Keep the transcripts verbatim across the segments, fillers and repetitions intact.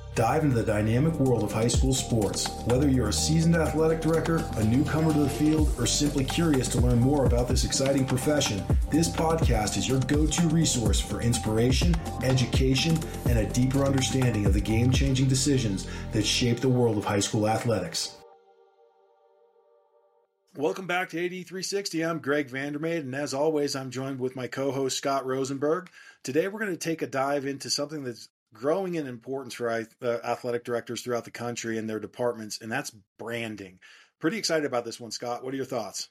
Dive into the dynamic world of high school sports. Whether you're a seasoned athletic director, a newcomer to the field, or simply curious to learn more about this exciting profession, this podcast is your go-to resource for inspiration, education, and a deeper understanding of the game-changing decisions that shape the world of high school athletics. Welcome back to A D three sixty. I'm Greg Vandermeer, and as always, I'm joined with my co-host Scott Rosenberg. Today, we're going to take a dive into something that's growing in importance for uh, athletic directors throughout the country and their departments, and that's branding. Pretty excited about this one, Scott. What are your thoughts?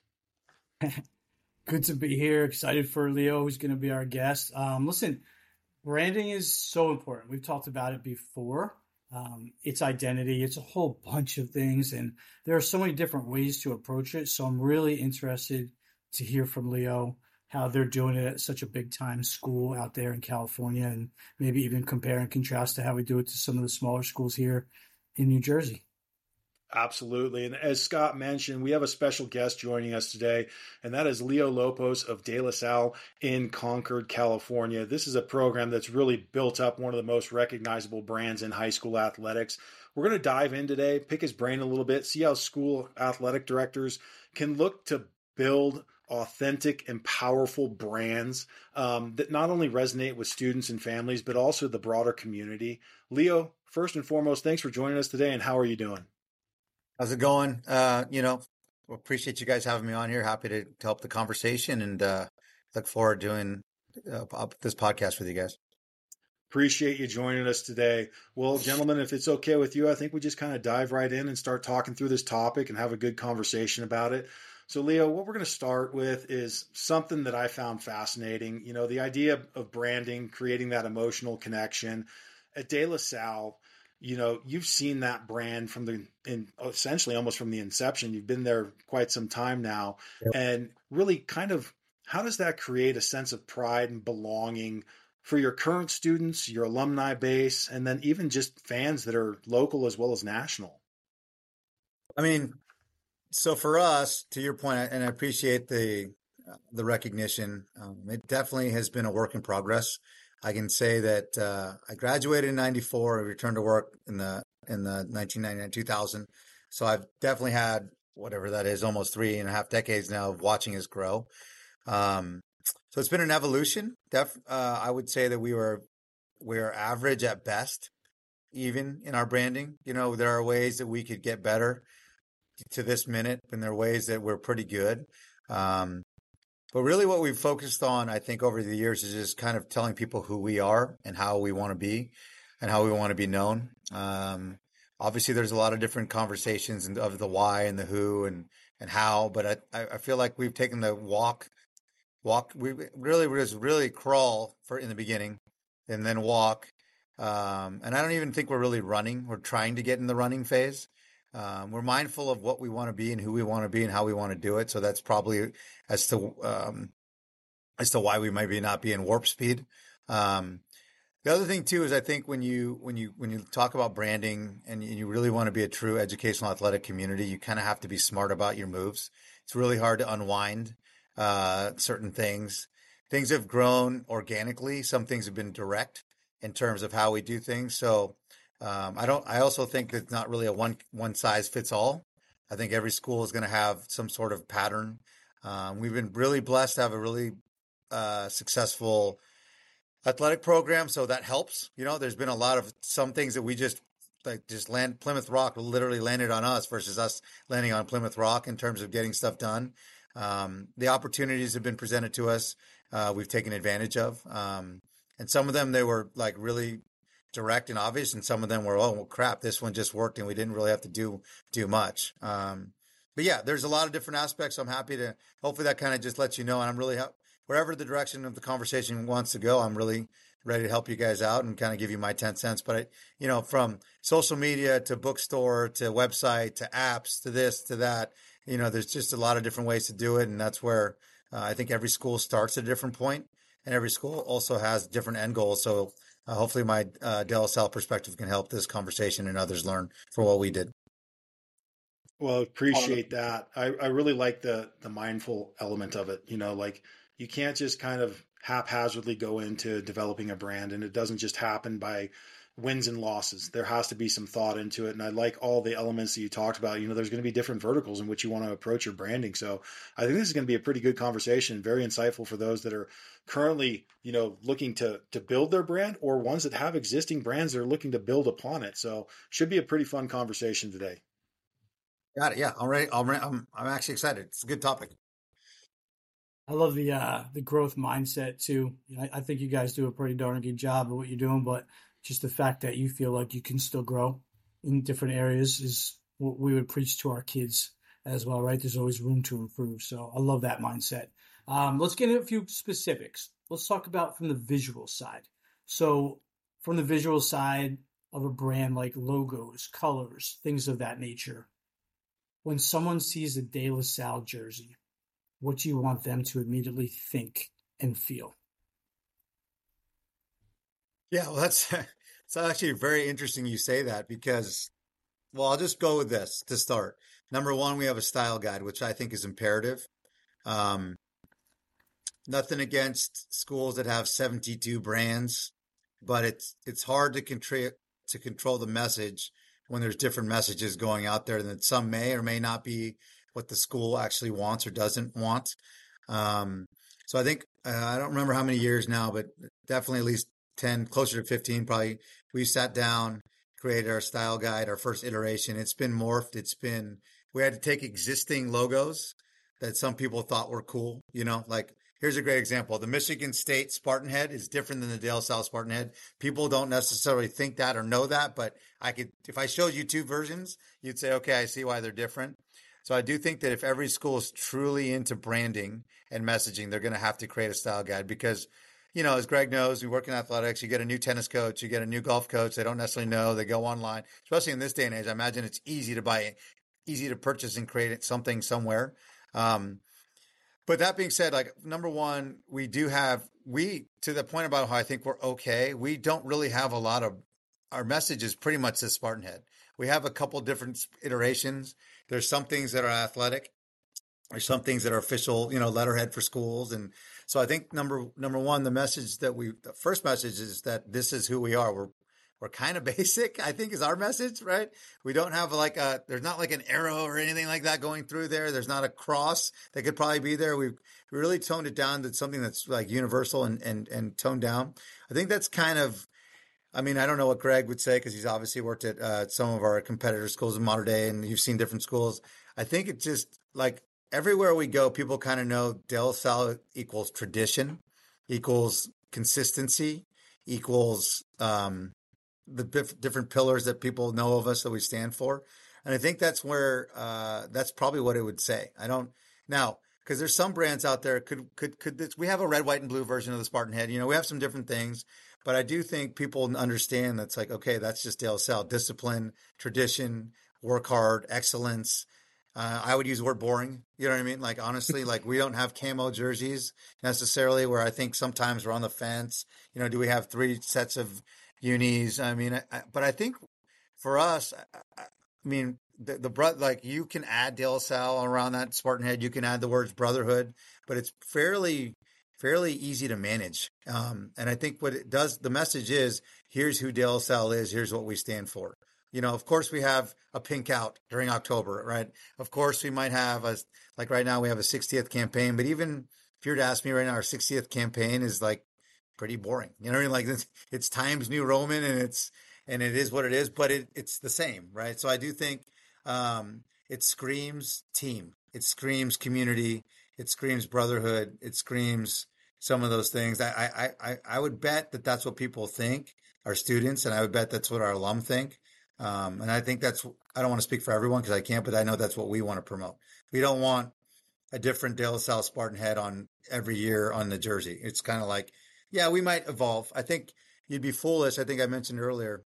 Good to be here. Excited for Leo, who's going to be our guest. Um, listen, branding is so important. We've talked about it before. Um, it's identity. It's a whole bunch of things, and there are so many different ways to approach it. So I'm really interested to hear from Leo how they're doing it at such a big time school out there in California, and maybe even compare and contrast to how we do it to some of the smaller schools here in New Jersey. Absolutely. And as Scott mentioned, we have a special guest joining us today, and that is Leo Lopos of De La Salle in Concord, California. This is a program that's really built up one of the most recognizable brands in high school athletics. We're going to dive in today, pick his brain a little bit, see how school athletic directors can look to build authentic and powerful brands um, that not only resonate with students and families, but also the broader community. Leo, first and foremost, thanks for joining us today, and how are you doing? How's it going? Uh, you know, appreciate you guys having me on here. Happy to, to help the conversation, and uh, look forward to doing uh, this podcast with you guys. Appreciate you joining us today. Well, gentlemen, if it's okay with you, I think we just kind of dive right in and start talking through this topic and have a good conversation about it. So, Leo, what we're going to start with is something that I found fascinating. You know, the idea of branding, creating that emotional connection. At De La Salle, you know, you've seen that brand from the, in, essentially almost from the inception. You've been there quite some time now. Yep. And really kind of, how does that create a sense of pride and belonging for your current students, your alumni base, and then even just fans that are local as well as national? I mean, so for us, to your point, and I appreciate the the recognition, um, it definitely has been a work in progress. I can say that uh, I graduated in ninety-four, I returned to work in the in the nineteen ninety-nine, two thousand. So I've definitely had whatever that is, almost three and a half decades now of watching us grow. Um, so it's been an evolution. Def, uh, I would say that we were we're average at best, even in our branding. You know, there are ways that we could get better to this minute, and there are ways that we're pretty good. Um, but really what we've focused on, I think, over the years is just kind of telling people who we are and how we want to be and how we want to be known. Um, obviously, there's a lot of different conversations of the why and the who and, and how, but I, I feel like we've taken the walk, walk, we really was really crawl for in the beginning and then walk. Um, and I don't even think we're really running. We're trying to get in the running phase. Um, we're mindful of what we want to be and who we want to be and how we want to do it. So that's probably as to um, as to why we might be not be in warp speed. Um, the other thing too is I think when you when you when you talk about branding and you really want to be a true educational athletic community, you kind of have to be smart about your moves. It's really hard to unwind uh, certain things. Things have grown organically. Some things have been direct in terms of how we do things. So. Um, I don't. I also think it's not really a one one size fits all. I think every school is going to have some sort of pattern. Um, we've been really blessed to have a really uh, successful athletic program, so that helps. You know, there's been a lot of some things that we just like just land. Plymouth Rock literally landed on us versus us landing on Plymouth Rock in terms of getting stuff done. Um, the opportunities have been presented to us. Uh, we've taken advantage of, um, and some of them they were like really direct and obvious, and some of them were, oh well, crap, this one just worked and we didn't really have to do do much. Um, but yeah, there's a lot of different aspects. So I'm happy to, hopefully that kind of just lets you know, and I'm really, wherever the direction of the conversation wants to go, I'm really ready to help you guys out and kind of give you my ten cents. But I, you know, from social media to bookstore to website to apps to this to that, you know, there's just a lot of different ways to do it. And that's where uh, I think every school starts at a different point, and every school also has different end goals. So Uh, hopefully my uh, De La Salle perspective can help this conversation and others learn from what we did. Well, appreciate that. I, I really like the the mindful element of it. You know, like you can't just kind of haphazardly go into developing a brand, and it doesn't just happen by wins and losses. There has to be some thought into it. And I like all the elements that you talked about. You know, there's going to be different verticals in which you want to approach your branding. So I think this is going to be a pretty good conversation, very insightful for those that are currently, you know, looking to to build their brand, or ones that have existing brands that are looking to build upon it. So should be a pretty fun conversation today. Got it. Yeah. All right. I'm, I'm, I'm actually excited. It's a good topic. I love the uh, the growth mindset too. I, I think you guys do a pretty darn good job of what you're doing, but just the fact that you feel like you can still grow in different areas is what we would preach to our kids as well, right? There's always room to improve. So I love that mindset. Um, let's get into a few specifics. Let's talk about from the visual side. So from the visual side of a brand, like logos, colors, things of that nature, when someone sees a De La Salle jersey, what do you want them to immediately think and feel? Yeah, well, that's it's actually very interesting you say that because, well, I'll just go with this to start. Number one, we have a style guide, which I think is imperative. Um, nothing against schools that have seventy-two brands, but it's it's hard to control to control the message when there's different messages going out there, and that some may or may not be what the school actually wants or doesn't want. Um, so I think uh, I don't remember how many years now, but definitely at least ten, closer to fifteen, probably. We sat down, created our style guide, our first iteration. It's been morphed. It's been, we had to take existing logos that some people thought were cool. You know, like here's a great example. The Michigan State Spartan head is different than the De La Salle Spartan head. People don't necessarily think that or know that, but I could, if I showed you two versions, you'd say, okay, I see why they're different. So I do think that if every school is truly into branding and messaging, they're going to have to create a style guide because, you know, as Greg knows, we work in athletics, you get a new tennis coach, you get a new golf coach. They don't necessarily know. They go online, especially in this day and age. I imagine it's easy to buy, easy to purchase and create something somewhere. Um, but that being said, like number one, we do have, we, to the point about how I think we're okay, we don't really have a lot of, our message is pretty much the Spartan head. We have a couple different iterations. There's some things that are athletic. There's some things that are official, you know, letterhead for schools. And so I think number, number one, the message that we, the first message is that this is who we are. We're, we're kind of basic, I think is our message, right? We don't have like a, there's not like an arrow or anything like that going through there. There's not a cross that could probably be there. We've we really toned it down to something that's like universal and, and, and toned down. I think that's kind of, I mean, I don't know what Greg would say because he's obviously worked at uh, some of our competitor schools in modern day and you've seen different schools. I think it's just like everywhere we go, people kind of know De La Salle equals tradition, equals consistency, equals um, the bif- different pillars that people know of us that we stand for. And I think that's where uh, that's probably what it would say. I don't now because there's some brands out there could could could this, we have a red, white, and blue version of the Spartan head. You know, we have some different things. But I do think people understand that's like, okay, that's just De La Salle. Discipline, tradition, work hard, excellence. Uh, I would use the word boring. You know what I mean? Like, honestly, like we don't have camo jerseys necessarily where I think sometimes we're on the fence. You know, do we have three sets of unis? I mean, I, I, but I think for us, I, I mean, the, the bro- like you can add De La Salle around that Spartan head. You can add the words brotherhood, but it's fairly fairly easy to manage. Um, and I think what it does, the message is, here's who De La Salle is. Here's what we stand for. You know, of course we have a pink out during October, right? Of course we might have a, like right now we have a sixtieth campaign, but even if you were to ask me right now, our sixtieth campaign is like pretty boring. You know what I mean? Like it's, it's Times New Roman and it's, and it is what it is, but it, it's the same, right? So I do think um, it screams team. It screams community. It screams brotherhood. It screams some of those things. I, I, I, I would bet that that's what people think, our students, and I would bet that's what our alum think. Um, and I think that's, I don't want to speak for everyone because I can't, but I know that's what we want to promote. We don't want a different De La Salle Spartan head on every year on the jersey. It's kind of like, yeah, we might evolve. I think you'd be foolish. I think I mentioned earlier,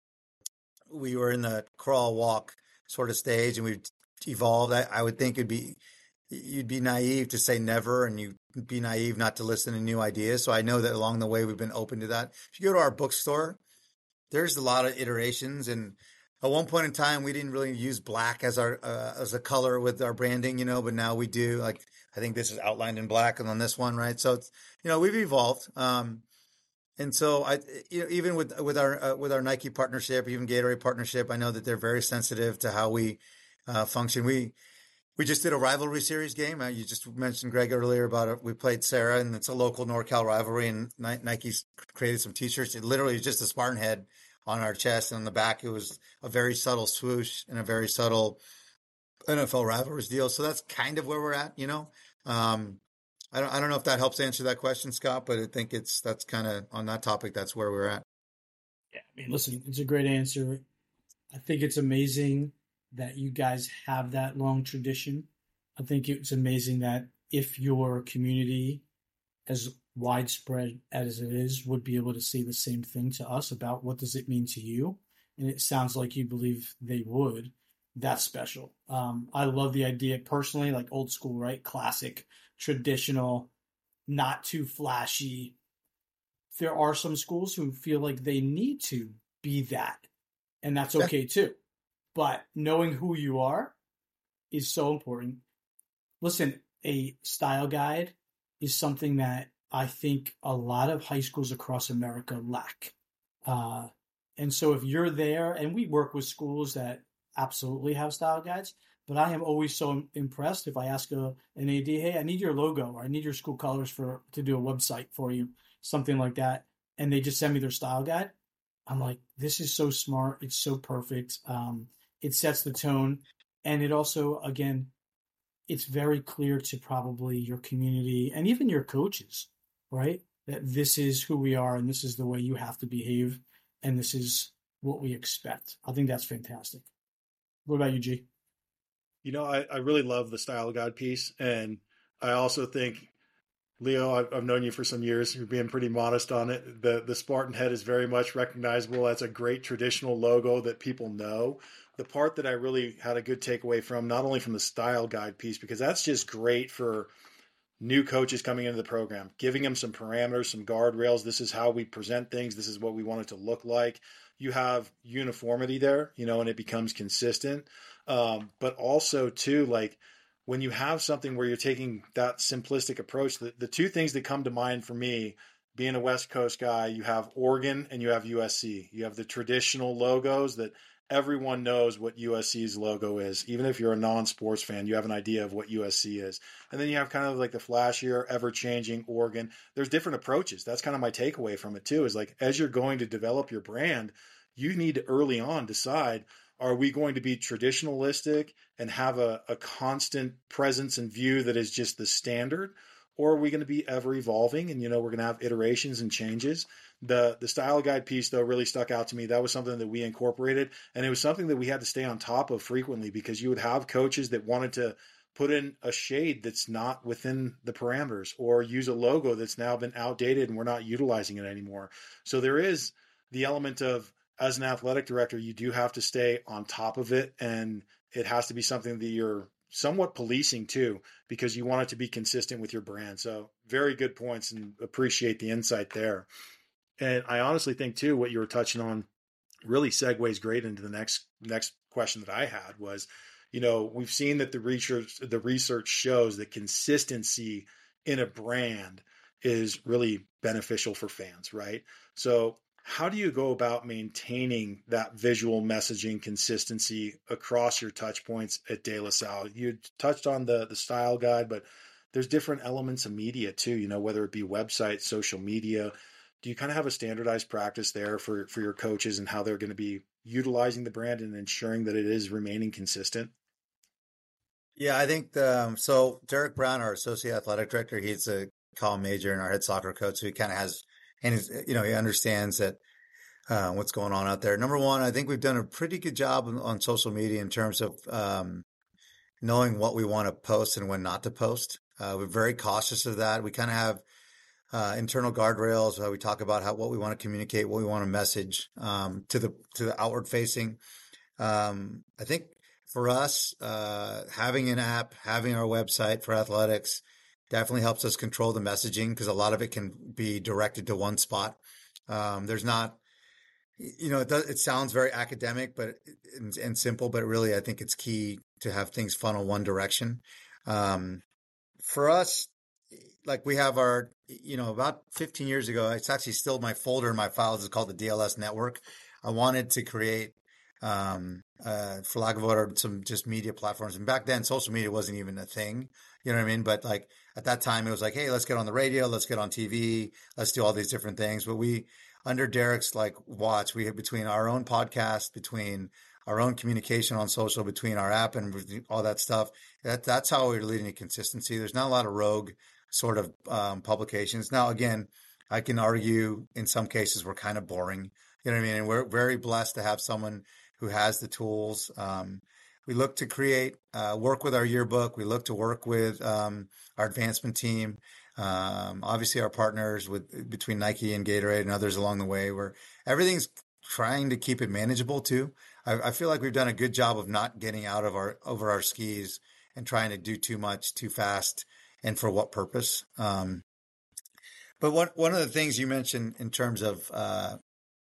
we were in the crawl walk sort of stage and we've evolved. I, I would think it'd be, you'd be naive to say never, and you'd be naive not to listen to new ideas. So I know that along the way, we've been open to that. If you go to our bookstore, there's a lot of iterations. And at one point in time, we didn't really use black as our, uh, as a color with our branding, you know, but now we do. Like, I think this is outlined in black and on this one, right? So it's, you know, we've evolved. Um, And so I, you know, even with with our uh, with our Nike partnership, even Gatorade partnership, I know that they're very sensitive to how we uh, function. We we just did a rivalry series game. Uh, you just mentioned Greg earlier about it. We played Sarah, and it's a local NorCal rivalry, and Ni- Nike's created some T-shirts. It literally is just a Spartan head on our chest, and on the back it was a very subtle swoosh and a very subtle N F L rivalries deal. So that's kind of where we're at, you know. Um, I don't I don't know if that helps answer that question, Scott, but I think it's that's kind of on that topic. That's where we're at. Yeah, I mean, listen, it's a great answer. I think it's amazing that you guys have that long tradition. I think it's amazing that if your community, as widespread as it is, would be able to say the same thing to us about what does it mean to you. And it sounds like you believe they would. That's special. Um, I love the idea personally, like old school, right? Classic, traditional, not too flashy. There are some schools who feel like they need to be that, and that's Yeah. okay too. But knowing who you are is so important. Listen, a style guide is something that I think a lot of high schools across America lack. Uh, and so if you're there, and we work with schools that absolutely have style guides, but I am always so impressed if I ask a, an A D, hey, I need your logo or I need your school colors for to do a website for you, something like that, and they just send me their style guide. I'm like, this is so smart. It's so perfect. Um, it sets the tone. And it also, again, it's very clear to probably your community and even your coaches, right? That this is who we are and this is the way you have to behave and this is what we expect. I think that's fantastic. What about you, G? You know, I, I really love the style guide piece. And I also think, Leo, I've, I've known you for some years. You're being pretty modest on it. The the Spartan head is very much recognizable. That's a great traditional logo that people know. The part that I really had a good takeaway from, not only from the style guide piece, because that's just great for new coaches coming into the program, giving them some parameters, some guardrails. This is how we present things. This is what we want it to look like. You have uniformity there, you know, and it becomes consistent. Um, but also too, like when you have something where you're taking that simplistic approach, the, the two things that come to mind for me, being a West Coast guy, you have Oregon and you have U S C. You have the traditional logos that everyone knows what U S C's logo is. Even if you're a non-sports fan, you have an idea of what U S C is. And then you have kind of like the flashier, ever-changing Oregon. There's different approaches. That's kind of my takeaway from it too, is like as you're going to develop your brand, you need to early on decide, are we going to be traditionalistic and have a, a constant presence and view that is just the standard? Or are we going to be ever evolving? And, you know, we're going to have iterations and changes. The the style guide piece, though, really stuck out to me. That was something that we incorporated. And it was something that we had to stay on top of frequently, because you would have coaches that wanted to put in a shade that's not within the parameters, or use a logo that's now been outdated and we're not utilizing it anymore. So there is the element of, as an athletic director, you do have to stay on top of it. And it has to be something that you're somewhat policing too, because you want it to be consistent with your brand. So very good points, and appreciate the insight there. And I honestly think too, what you were touching on really segues great into the next, next question that I had was, you know, we've seen that the research, the research shows that consistency in a brand is really beneficial for fans, right? So how do you go about maintaining that visual messaging consistency across your touch points at De La Salle? You touched on the the style guide, but there's different elements of media too, you know, whether it be website, social media. Do you kind of have a standardized practice there for, for your coaches and how they're going to be utilizing the brand and ensuring that it is remaining consistent? Yeah, I think the, um, so. Derek Brown, our associate athletic director, he's a college major and our head soccer coach, so he kind of has, and he's, you know, he understands that uh, what's going on out there. Number one, I think we've done a pretty good job on, on social media in terms of um, knowing what we want to post and when not to post. Uh, we're very cautious of that. We kind of have uh, internal guardrails. Uh, we talk about how what we want to communicate, what we want to message um, to the to the outward facing. Um, I think for us, uh, having an app, having our website for athletics definitely helps us control the messaging, because a lot of it can be directed to one spot. Um, there's not, you know, it does, it sounds very academic, but and, and simple, but really, I think it's key to have things funnel one direction. Um, for us, like we have our, you know, about fifteen years ago, it's actually still my folder in my files. It's called the D L S Network. I wanted to create, um, uh, for lack of a word, some just media platforms. And back then, social media wasn't even a thing. You know what I mean? But like at that time, it was like, hey, let's get on the radio, let's get on T V, let's do all these different things. But we, under Derek's like watch, we have between our own podcast, between our own communication on social, between our app and all that stuff. That that's how we're leading to consistency. There's not a lot of rogue sort of um, publications. Now, again, I can argue in some cases we're kind of boring. You know what I mean? And we're very blessed to have someone who has the tools. Um, we look to create, uh, work with our yearbook. We look to work with um, our advancement team. Um, obviously, our partners with between Nike and Gatorade and others along the way, where everything's trying to keep it manageable too. I, I feel like we've done a good job of not getting out of our over our skis and trying to do too much too fast and for what purpose. Um, but one one of the things you mentioned in terms of uh,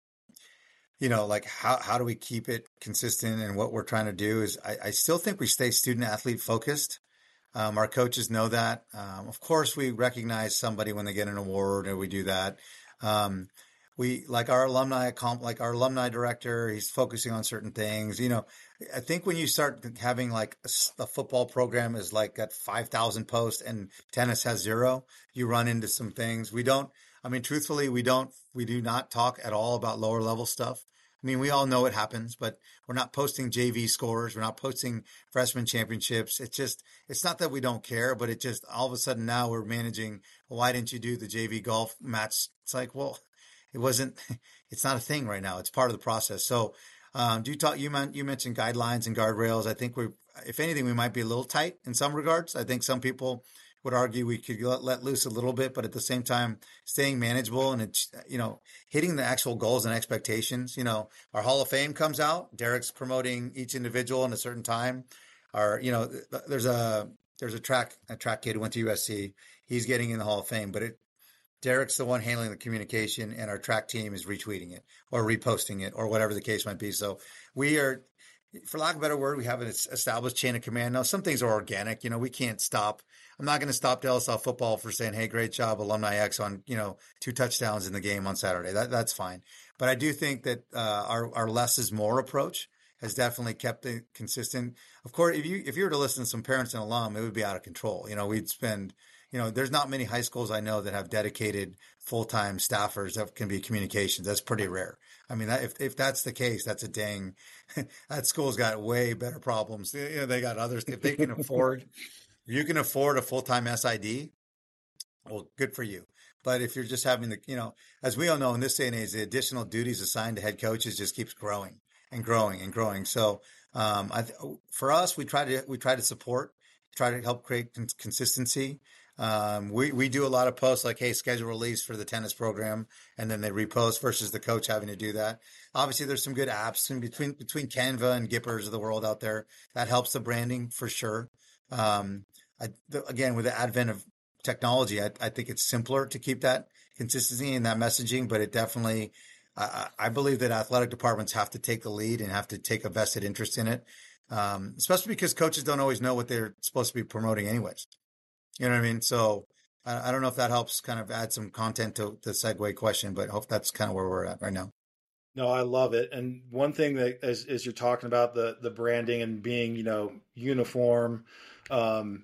you know, like how how do we keep it consistent and what we're trying to do is I, I still think we stay student athlete focused. Um, our coaches know that. Um, of course, we recognize somebody when they get an award, and we do that. Um, we like our alumni, like our alumni director. He's focusing on certain things. You know, I think when you start having like a, a football program is like got five thousand posts and tennis has zero, you run into some things. We don't. I mean, truthfully, we don't. We do not talk at all about lower level stuff. I mean, we all know it happens, but we're not posting J V scores. We're not posting freshman championships. It's just, it's not that we don't care, but it just, all of a sudden now we're managing, well, why didn't you do the J V golf match? It's like, well, it wasn't, it's not a thing right now. It's part of the process. So, um, do you talk, you, meant, you mentioned guidelines and guardrails. I think we're, if anything, we might be a little tight in some regards. I think some people would argue we could let, let loose a little bit, but at the same time, staying manageable and it's, you know, hitting the actual goals and expectations. You know, our Hall of Fame comes out. Derek's promoting each individual in a certain time. Our, you know, there's a, there's a track, a track kid who went to U S C. He's getting in the Hall of Fame, but it, Derek's the one handling the communication and our track team is retweeting it or reposting it or whatever the case might be. So we are, for lack of a better word, we have an established chain of command. Now, some things are organic. You know, we can't stop. I'm not going to stop De La Salle football for saying, hey, great job, Alumni X on, you know, two touchdowns in the game on Saturday. That, that's fine. But I do think that uh, our, our less is more approach has definitely kept it consistent. Of course, if you if you were to listen to some parents and alum, it would be out of control. You know, we'd spend, you know, there's not many high schools I know that have dedicated full-time staffers that can be communications. That's pretty rare. I mean, that, if if that's the case, that's a dang, that school's got way better problems. You know, they got others. If they can afford, if you can afford a full-time S I D, well, good for you. But if you're just having the, you know, as we all know in this day and age, the additional duties assigned to head coaches just keeps growing and growing and growing. So um, I, for us, we try to we try to support, try to help create cons- consistency. Um, we, we do a lot of posts like, hey, schedule release for the tennis program, and then they repost versus the coach having to do that. Obviously, there's some good apps in between, between Canva and Gippers of the world out there. That helps the branding for sure. Um, I, the, again, with the advent of technology, I, I think it's simpler to keep that consistency and that messaging, but it definitely, I, I believe that athletic departments have to take the lead and have to take a vested interest in it. Um, especially because coaches don't always know what they're supposed to be promoting anyways. You know what I mean? So I, I don't know if that helps kind of add some content to the segue question, but I hope that's kind of where we're at right now. No, I love it. And one thing that as, as you're talking about the, the branding and being, you know, uniform, um,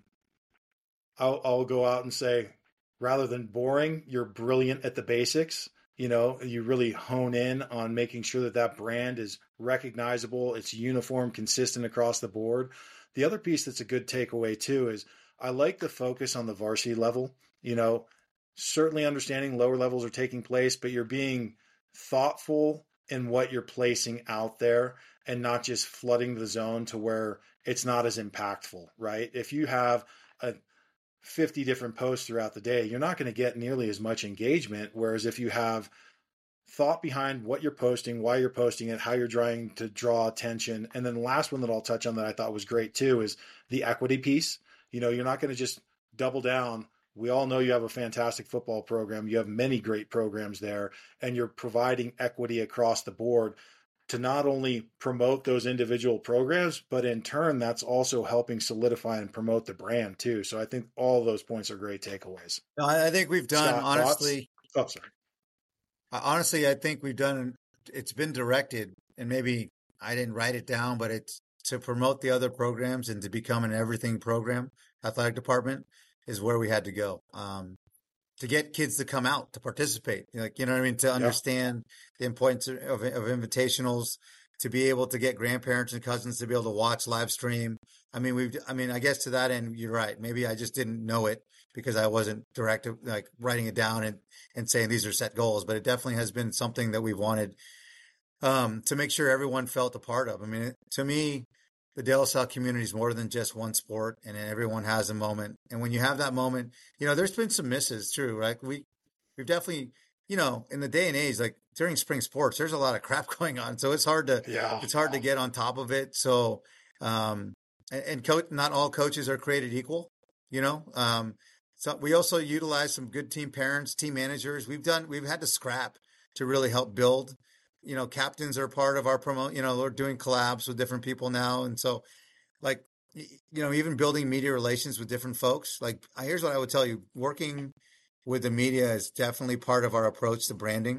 I'll, I'll go out and say, rather than boring, you're brilliant at the basics. You know, you really hone in on making sure that that brand is recognizable. It's uniform, consistent across the board. The other piece that's a good takeaway too is I like the focus on the varsity level. You know, certainly understanding lower levels are taking place, but you're being thoughtful in what you're placing out there and not just flooding the zone to where it's not as impactful, right? If you have a fifty different posts throughout the day, you're not going to get nearly as much engagement. Whereas if you have thought behind what you're posting, why you're posting it, how you're trying to draw attention. And then the last one that I'll touch on that I thought was great too is the equity piece. You know, you're not going to just double down. We all know you have a fantastic football program. You have many great programs there, and you're providing equity across the board. to not only promote those individual programs, but in turn, that's also helping solidify and promote the brand too. So I think all of those points are great takeaways. No, I I think we've done, Scott, honestly, thoughts? Oh, sorry. honestly, I think we've done, it's been directed, and maybe I didn't write it down, but it's to promote the other programs and to become an everything program. Athletic department is where we had to go. Um, to get kids to come out to participate, like, you know what I mean? To Yeah. understand the importance of, of invitationals, to be able to get grandparents and cousins to be able to watch live stream. I mean, we've, I mean, I guess to that end, you're right. Maybe I just didn't know it because I wasn't direct, like writing it down and, and saying these are set goals, but it definitely has been something that we've wanted, um, to make sure everyone felt a part of. I mean, to me, the De La Salle community is more than just one sport, and everyone has a moment. And when you have that moment, you know, there's been some misses, true, right? We, we've definitely, you know, in the day and age, like during spring sports, there's a lot of crap going on. So it's hard to, Yeah. it's hard to get on top of it. So, um, and, and coach, not all coaches are created equal, you know? Um, so we also utilize some good team parents, team managers. We've done, we've had to scrap to really help build. You know, captains are part of our promote, you know, we're doing collabs with different people now. And so like, you know, even building media relations with different folks, like here's what I would tell you, working with the media is definitely part of our approach to branding,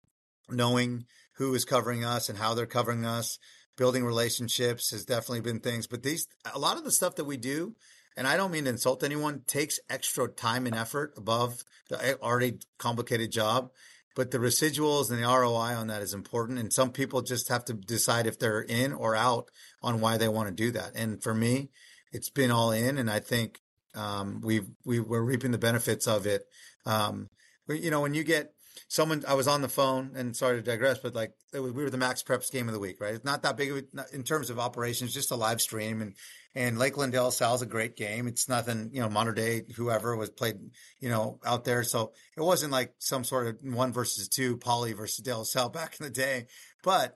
knowing who is covering us and how they're covering us, building relationships has definitely been things, but these, a lot of the stuff that we do, and I don't mean to insult anyone, takes extra time and effort above the already complicated job. But the residuals and the R O I on that is important. And some people just have to decide if they're in or out on why they want to do that. And for me, it's been all in. And I think um, we've, we we're reaping the benefits of it. Um, you know, when you get someone, I was on the phone, and sorry to digress, but like it was, we were the Max Preps game of the week, right? It's not that big of a, in terms of operations, just a live stream. And, and Lakeland De La Salle is a great game. It's nothing, you know, modern day, whoever was played, you know, out there. So it wasn't like some sort of one versus two, Poly versus De La Salle back in the day. But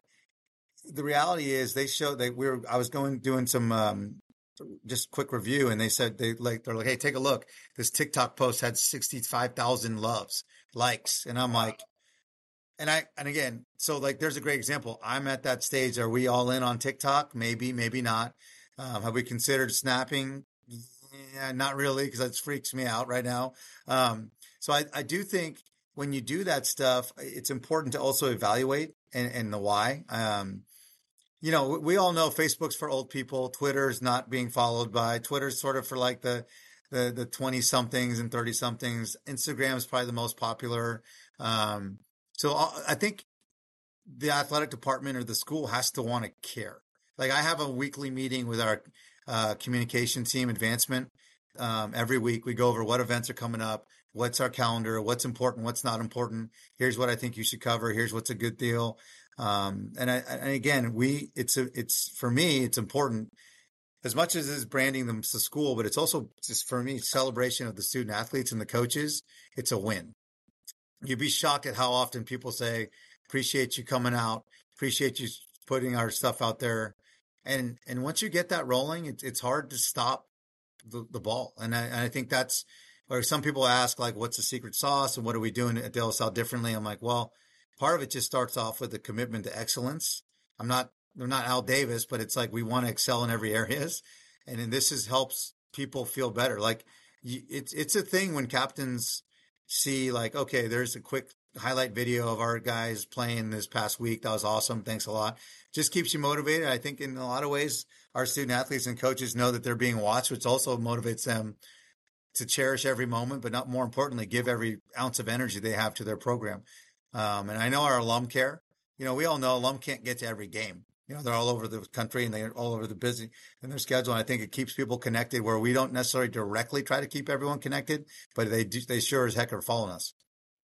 the reality is they showed that we were, I was going, doing some, um, just quick review, and they said they like, they're like, hey, take a look. This TikTok post had sixty-five thousand loves, likes. And I'm like, and I, and again, so like, there's a great example. I'm at that stage. Are we all in on TikTok? Maybe, maybe not. Um, have we considered snapping? Yeah, not really, because that freaks me out right now. Um, so I, I do think when you do that stuff, it's important to also evaluate and, and the why. Um, you know, we all know Facebook's for old people. Twitter's not being followed by. Twitter's sort of for like the the the twenty somethings and thirty somethings. Instagram is probably the most popular. Um, so I think the athletic department or the school has to want to care. Like I have a weekly meeting with our uh, communication team advancement. Um, every week we go over what events are coming up, what's our calendar, what's important, what's not important. Here's what I think you should cover. Here's what's a good deal. Um, and I, and again, we, it's a, it's for me, it's important as much as it's branding them to school, but it's also just for me, celebration of the student athletes and the coaches. It's a win. You'd be shocked at how often people say, appreciate you coming out, appreciate you putting our stuff out there. And, and once you get that rolling, it, it's hard to stop the, the ball. And I, and I think that's where some people ask, like, what's the secret sauce and what are we doing at De La Salle differently? I'm like, well, part of it just starts off with a commitment to excellence. I'm not, they're not Al Davis, but it's like, we want to excel in every areas. And then this is helps people feel better. Like it's, it's a thing when captains see like, okay, there's a quick highlight video of our guys playing this past week. That was awesome. Thanks a lot. Just keeps you motivated. I think in a lot of ways, our student athletes and coaches know that they're being watched, which also motivates them to cherish every moment, but not more importantly, give every ounce of energy they have to their program. Um, and I know our alum care, you know, we all know alum can't get to every game. You know, they're all over the country and they're all over the busy in their schedule. And I think it keeps people connected where we don't necessarily directly try to keep everyone connected, but they do, they sure as heck are following us.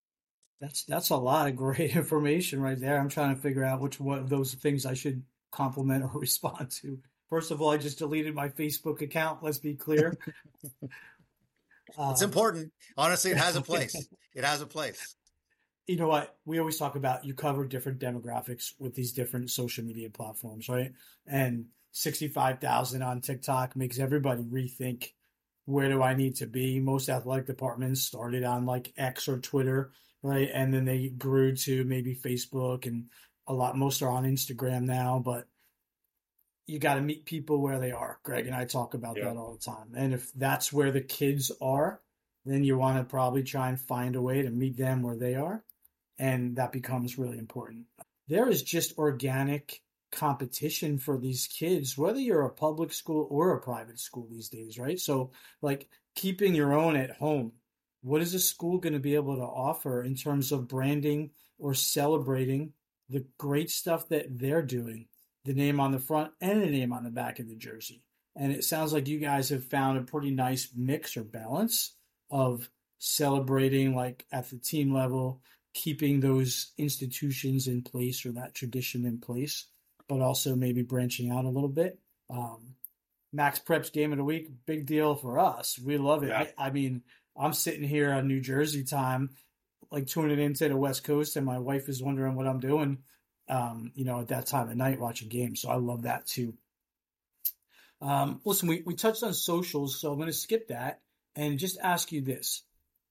That's that's a lot of great information right there. I'm trying to figure out which one of those things I should compliment or respond to. First of all, I just deleted my Facebook account. Let's be clear. It's um, important. Honestly, it has a place. It has a place. You know what? We always talk about you cover different demographics with these different social media platforms, right? And sixty-five thousand on TikTok makes everybody rethink, where do I need to be? Most athletic departments started on like X or Twitter, right? And then they grew to maybe Facebook and a lot. Most are on Instagram now, but you got to meet people where they are. Greg and I talk about Yeah. that all the time. And if that's where the kids are, then you want to probably try and find a way to meet them where they are. And that becomes really important. There is just organic competition for these kids, whether you're a public school or a private school these days, right? So, like, keeping your own at home, what is a school going to be able to offer in terms of branding or celebrating the great stuff that they're doing? The name on the front and the name on the back of the jersey. And it sounds like you guys have found a pretty nice mix or balance of celebrating, like, at the team level, keeping those institutions in place or that tradition in place, but also maybe branching out a little bit. Um, Max Preps Game of the Week, big deal for us. We love it. Yeah. I, I mean, I'm sitting here on New Jersey time, like tuning into the West Coast, and my wife is wondering what I'm doing, um, you know, at that time of night watching games. So I love that too. Um, listen, we, we touched on socials, so I'm going to skip that and just ask you this.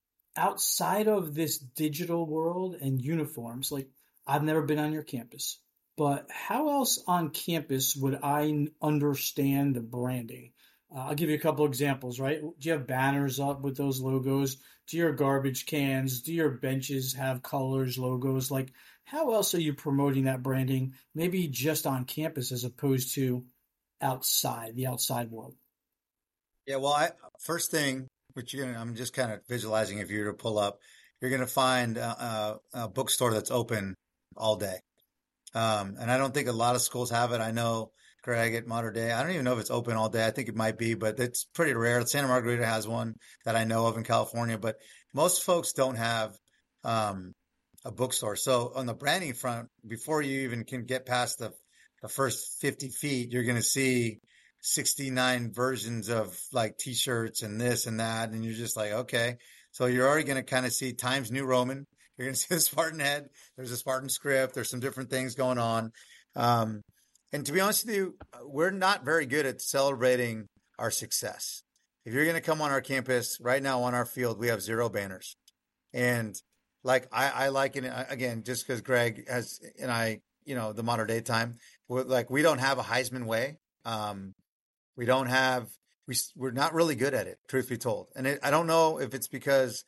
Outside of this digital world and uniforms, like, I've never been on your campus, but how else on campus would I understand the branding? Uh, I'll give you a couple examples, right? Do you have banners up with those logos? Do your garbage cans, do your benches have colors, logos? Like, how else are you promoting that branding? Maybe just on campus as opposed to outside, the outside world. Yeah, well, I, first thing, which you're gonna, I'm just kind of visualizing if you were to pull up, you're going to find a, a, a bookstore that's open all day. Um, and I don't think a lot of schools have it. I know Greg at Mater Dei, I don't even know if it's open all day. I think it might be, but it's pretty rare. Santa Margarita has one that I know of in California, but most folks don't have um, a bookstore. So on the branding front, before you even can get past the, the first fifty feet, you're going to see sixty-nine versions of like t-shirts and this and that. And you're just like, okay. So you're already going to kind of see Times New Roman. You're going to see the Spartan head. There's a Spartan script. There's some different things going on. Um, and to be honest with you, we're not very good at celebrating our success. If you're going to come on our campus right now on our field, we have zero banners. And like, I, I like it again, just because Greg has, and I, you know, the Mater Dei time, we're, like, we don't have a Heisman way. Um, we don't have, we, we're not really good at it, truth be told. And it, I don't know if it's because,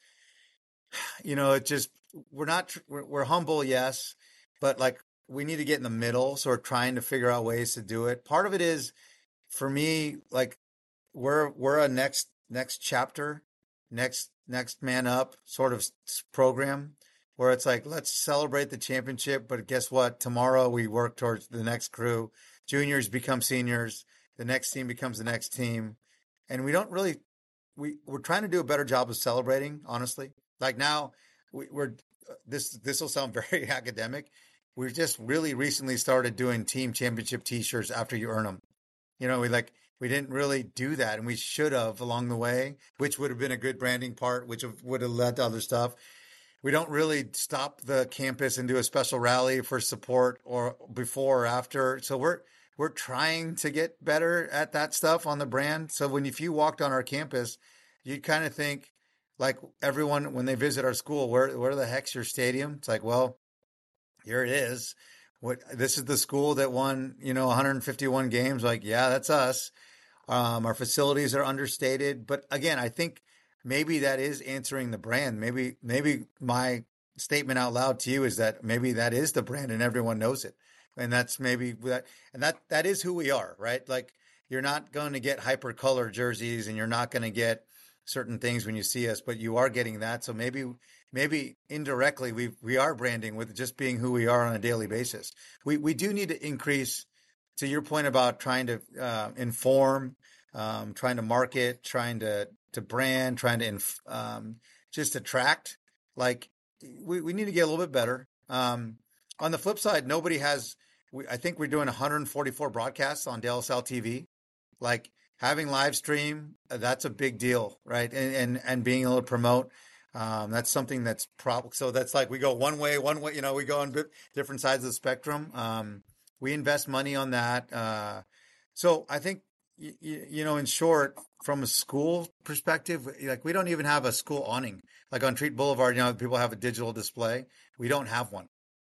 you know, it just, we're not, we're, we're humble, yes, but like, we need to get in the middle. So we're trying to figure out ways to do it. Part of it is, for me, like, we're, we're a next, next chapter, next, next man up sort of program where it's like, let's celebrate the championship. But guess what? Tomorrow we work towards the next crew. Juniors become seniors. The next team becomes the next team. And we don't really, we, we're trying to do a better job of celebrating, honestly. Like now we, we're, this, this will sound very academic. We just really recently started doing team championship t-shirts after you earn them. You know, we like, we didn't really do that, and we should have along the way, which would have been a good branding part, which would have led to other stuff. We don't really stop the campus and do a special rally for support or before or after. So we're, we're trying to get better at that stuff on the brand. So when, if you walked on our campus, you'd kind of think like everyone, when they visit our school, where, where the heck's your stadium? It's like, well, here it is. What, this is the school that won, you know, one hundred fifty-one games. Like, yeah, that's us. Um, our facilities are understated, but again, I think maybe that is answering the brand. Maybe, maybe my statement out loud to you is that maybe that is the brand and everyone knows it. And that's maybe that, and that, that is who we are, right? Like, you're not going to get hyper color jerseys and you're not going to get certain things when you see us, but you are getting that. So maybe, maybe indirectly we, we are branding with just being who we are on a daily basis. We, we do need to increase, to your point about trying to uh, inform, um, trying to market, trying to, to brand, trying to inf- um, just attract, like we, we need to get a little bit better. Um, on the flip side, nobody has, we, I think we're doing one hundred forty-four broadcasts on De La Salle T V. Like having live stream, uh, that's a big deal, right? And, and, and being able to promote, um, that's something that's probably, so that's like, we go one way, one way, you know, we go on different sides of the spectrum. Um, we invest money on that. Uh, so I think, you, you know, in short, from a school perspective, like we don't even have a school awning. Like on Treat Boulevard, you know, people have a digital display. We don't have one.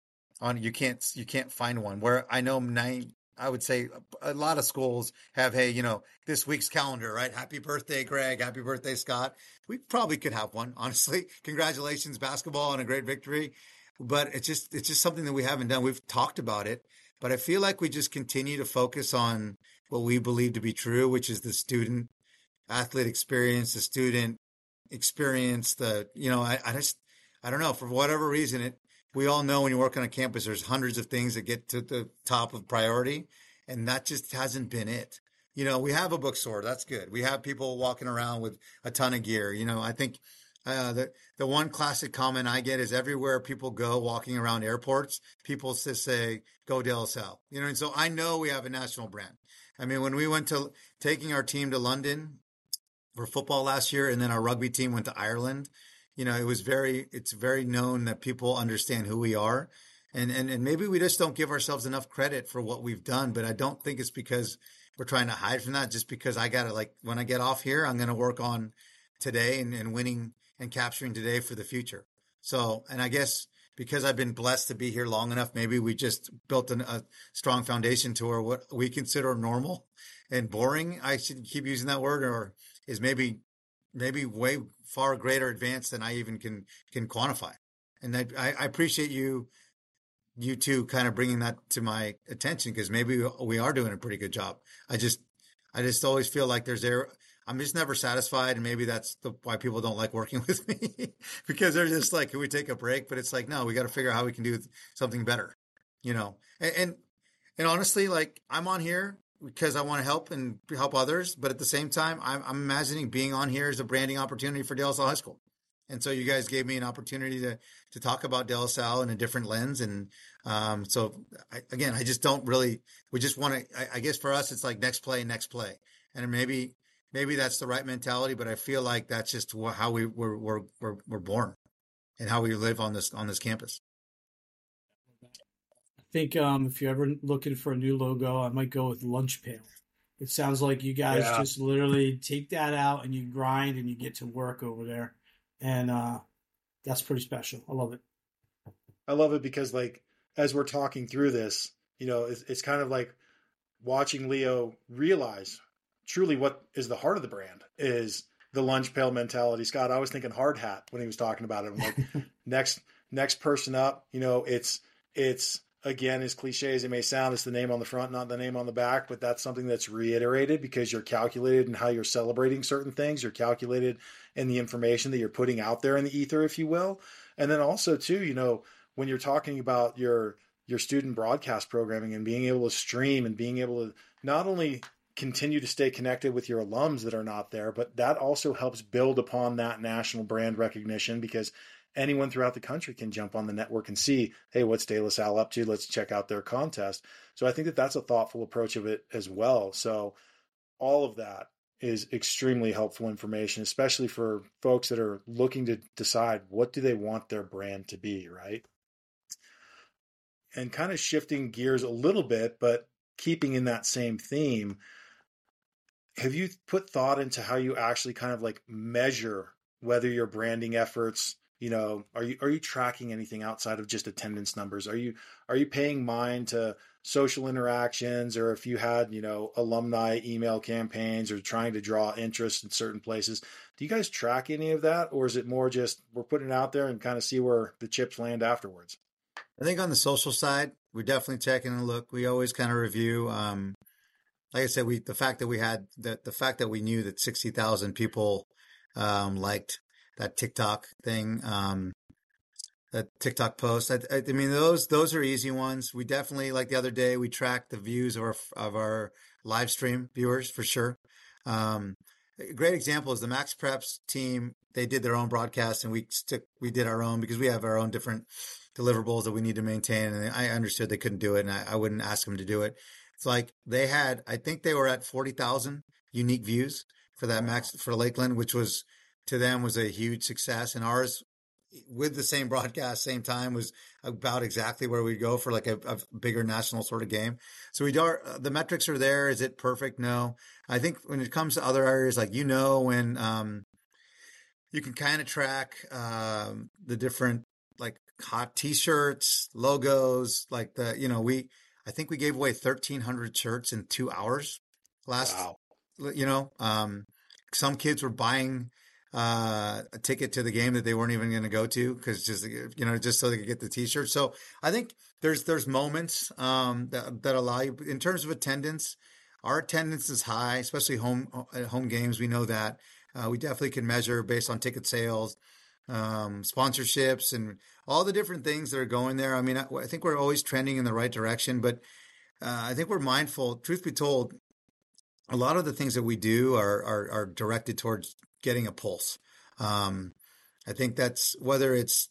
on, you can't, you can't find one where I know nine, I would say a lot of schools have, hey, you know, this week's calendar, right? Happy birthday, Greg. Happy birthday, Scott. We probably could have one, honestly. Congratulations, basketball, on a great victory. But it's just, it's just something that we haven't done. We've talked about it, but I feel like we just continue to focus on what we believe to be true, which is the student athlete experience, the student experience, the, you know, I, I just, I don't know, for whatever reason, it, we all know when you work on a campus, there's hundreds of things that get to the top of priority, and that just hasn't been it. You know, we have a bookstore. That's good. We have people walking around with a ton of gear. You know, I think uh, the, the one classic comment I get is everywhere people go walking around airports, people just say, go De La Salle. You know, and so I know we have a national brand. I mean, when we went to taking our team to London for football last year, and then our rugby team went to Ireland, you know, it was very, it's very known that people understand who we are. And, and, and maybe we just don't give ourselves enough credit for what we've done, but I don't think it's because we're trying to hide from that. Just because I got to, like, when I get off here, I'm going to work on today and, and winning and capturing today for the future. So, and I guess because I've been blessed to be here long enough, maybe we just built an, a strong foundation to where what we consider normal and boring, I should keep using that word, or is maybe maybe way far greater advance than I even can can quantify. And I, I appreciate you you two kind of bringing that to my attention, because maybe we are doing a pretty good job. I just I just always feel like there's there. I'm just never satisfied, and maybe that's the, why people don't like working with me because they're just like, can we take a break? But it's like, no, we got to figure out how we can do something better, you know. And and, and honestly, like, I'm on here because I want to help and help others. But at the same time, I'm, I'm imagining being on here as a branding opportunity for De La Salle High School. And so you guys gave me an opportunity to, to talk about De La Salle in a different lens. And um, so I, again, I just don't really, we just want to, I, I guess for us, it's like next play, next play. And maybe, maybe that's the right mentality, but I feel like that's just how we were, we're, we're, we're born and how we live on this, on this campus. I think um, if you're ever looking for a new logo, I might go with Lunch Pail. It sounds like you guys Yeah. just literally take that out and you grind and you get to work over there. And uh, that's pretty special. I love it. I love it because, like, as we're talking through this, you know, it's, it's kind of like watching Leo realize truly what is the heart of the brand is the lunch pail mentality. Scott, I was thinking hard hat when he was talking about it. I'm like, next, next person up, you know, it's, it's, again, as cliche as it may sound, it's the name on the front, not the name on the back, but that's something that's reiterated because you're calculated in how you're celebrating certain things. You're calculated in the information that you're putting out there in the ether, if you will. And then also too, you know, when you're talking about your, your student broadcast programming and being able to stream and being able to not only continue to stay connected with your alums that are not there, but that also helps build upon that national brand recognition because anyone throughout the country can jump on the network and see, hey, what's De La Salle up to? Let's check out their contest. So I think that that's a thoughtful approach of it as well. So all of that is extremely helpful information, especially for folks that are looking to decide what do they want their brand to be, right? And kind of shifting gears a little bit, but keeping in that same theme, have you put thought into how you actually kind of like measure whether your branding efforts, you know, are you are you tracking anything outside of just attendance numbers? Are you are you paying mind to social interactions, or if you had, you know, alumni email campaigns or trying to draw interest in certain places? Do you guys track any of that, or is it more just we're putting it out there and kind of see where the chips land afterwards? I think on the social side, we're definitely taking a look. We always kind of review. Um, like I said, we the fact that we had the the fact that we knew that sixty thousand people um, liked that TikTok thing, um, that TikTok post. I, I, I mean, those those are easy ones. We definitely, like the other day, we tracked the views of our of our live stream viewers for sure. Um, a great example is the Max Preps team. They did their own broadcast, and we stick we did our own because we have our own different deliverables that we need to maintain. And I understood they couldn't do it, and I, I wouldn't ask them to do it. It's like they had, I think they were at forty thousand unique views for that Max for Lakeland, which was to them was a huge success. And ours, with the same broadcast, same time, was about exactly where we'd go for like a, a bigger national sort of game. So we are, the metrics are there. Is it perfect? No. I think when it comes to other areas, like, you know, when um, you can kind of track um, the different like hot t-shirts, logos, like the, you know, we, I think we gave away thirteen hundred shirts in two hours last, Wow. you know, um, some kids were buying, uh, a ticket to the game that they weren't even going to go to because just, you know, just so they could get the t-shirt. So I think there's, there's moments, um, that, that allow you in terms of attendance. Our attendance is high, especially home, at home games. We know that, uh, we definitely can measure based on ticket sales, um, sponsorships and all the different things that are going there. I mean, I, I think we're always trending in the right direction, but uh, I think we're mindful. Truth be told, a lot of the things that we do are are, are directed towards getting a pulse. Um, I think that's whether it's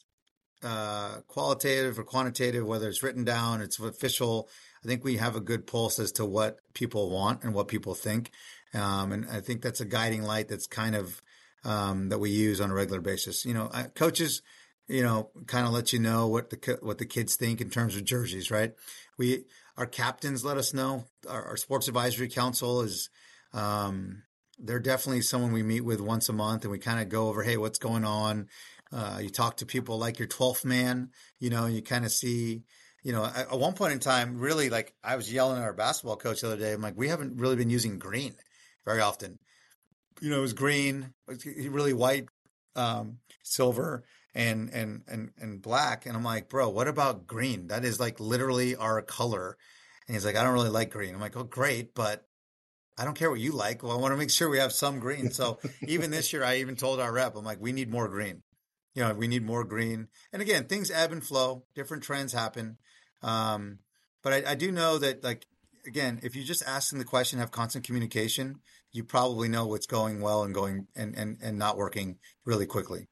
uh, qualitative or quantitative, whether it's written down, it's official. I think we have a good pulse as to what people want and what people think, um, and I think that's a guiding light. That's kind of um, that we use on a regular basis. You know, I, coaches, you know, kind of let you know what the what the kids think in terms of jerseys, right? We our captains let us know. Our, our sports advisory council is, um, they're definitely someone we meet with once a month, and we kind of go over, hey, what's going on? Uh, you talk to people like your twelfth man, you know, you kind of see. You know, at, at one point in time, really, like I was yelling at our basketball coach the other day. I'm like, we haven't really been using green very often. You know, it was green, it was really white, um, silver, and and and and black. And I'm like, bro, what about green? That is like literally our color. And he's like, I don't really like green. I'm like, oh, great, but I don't care what you like. Well, I want to make sure we have some green. So even this year, I even told our rep, I'm like, we need more green. You know, we need more green. And again, things ebb and flow. Different trends happen. Um, but I, I do know that, like, again, if you just ask them the question, have constant communication, you probably know what's going well and going and, and, and not working really quickly.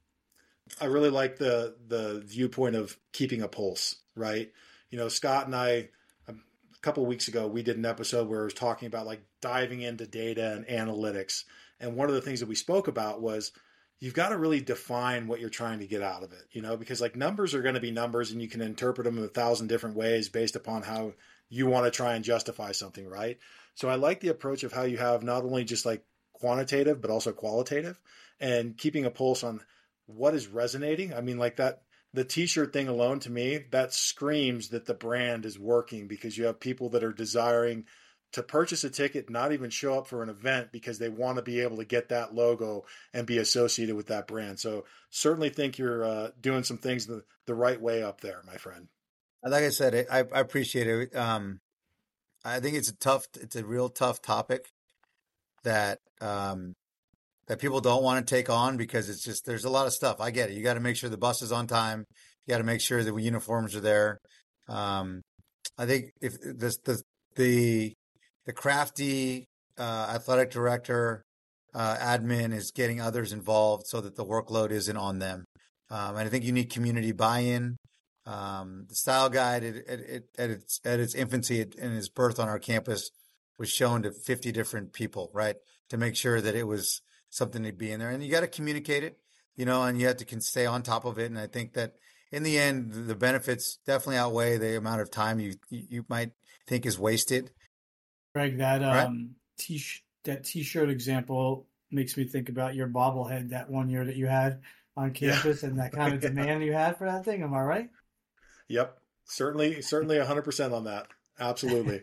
I really like the the viewpoint of keeping a pulse, right? You know, Scott and I, a couple of weeks ago, we did an episode where we was talking about like diving into data and analytics. And one of the things that we spoke about was you've got to really define what you're trying to get out of it, you know, because like numbers are going to be numbers and you can interpret them in a thousand different ways based upon how you want to try and justify something, right? So I like the approach of how you have not only just like quantitative, but also qualitative and keeping a pulse on what is resonating. I mean, like that, the t-shirt thing alone to me, that screams that the brand is working because you have people that are desiring to purchase a ticket, not even show up for an event because they want to be able to get that logo and be associated with that brand. So certainly think you're uh, doing some things the, the right way up there, my friend. Like I said, I, I appreciate it. Um, I think it's a tough, it's a real tough topic that, um, that people don't want to take on because it's just, there's a lot of stuff. I get it. You got to make sure the bus is on time. You got to make sure the uniforms are there. Um, I think if this, the, the, the crafty, uh, athletic director, uh, admin is getting others involved so that the workload isn't on them. Um, and I think you need community buy-in. Um, the style guide at, at, at its, at its infancy and its birth on our campus was shown to fifty different people, right? To make sure that it was something to be in there, and you got to communicate it, you know, and you have to can stay on top of it. And I think that in the end, the benefits definitely outweigh the amount of time you, you might think is wasted. Greg, that, right? um, t that t-shirt example makes me think about your bobblehead that one year that you had on campus yeah. and that kind of yeah. demand you had for that thing. Am I right? Yep. Certainly, certainly a hundred percent on that. Absolutely.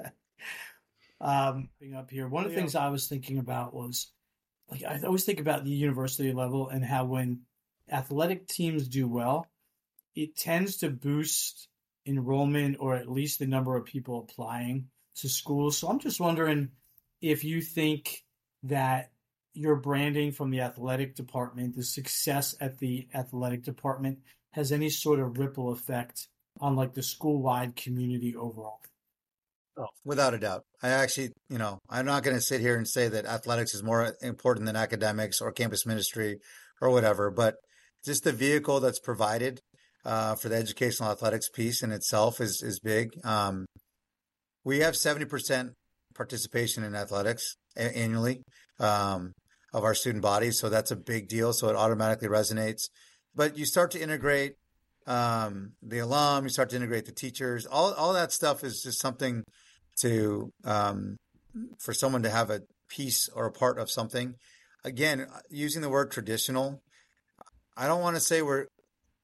um, being up here, one of the yeah. things I was thinking about was like, I always think about the university level and how when athletic teams do well, it tends to boost enrollment or at least the number of people applying to schools. So I'm just wondering if you think that your branding from the athletic department, the success at the athletic department has any sort of ripple effect on like the school-wide community overall. Oh, without a doubt. I actually, you know, I'm not going to sit here and say that athletics is more important than academics or campus ministry or whatever, but just the vehicle that's provided uh, for the educational athletics piece in itself is, is big. Um, we have seventy percent participation in athletics a- annually um, of our student body. So that's a big deal. So it automatically resonates. But you start to integrate um, the alum, you start to integrate the teachers. All all that stuff is just something to um, for someone to have a piece or a part of something. Again, using the word traditional, I don't want to say we're